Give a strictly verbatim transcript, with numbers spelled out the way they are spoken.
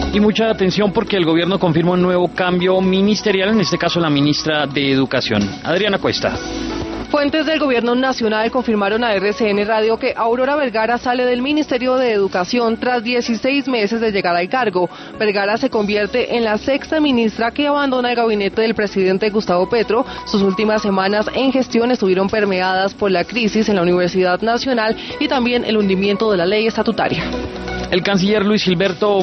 Y mucha atención porque el gobierno confirma un nuevo cambio ministerial, en este caso la ministra de Educación. Adriana Cuesta. Fuentes del Gobierno Nacional confirmaron a R C N Radio que Aurora Vergara sale del Ministerio de Educación tras dieciséis meses de llegar al cargo. Vergara se convierte en la sexta ministra que abandona el gabinete del presidente Gustavo Petro. Sus últimas semanas en gestión estuvieron permeadas por la crisis en la Universidad Nacional y también el hundimiento de la ley estatutaria. El canciller Luis Gilberto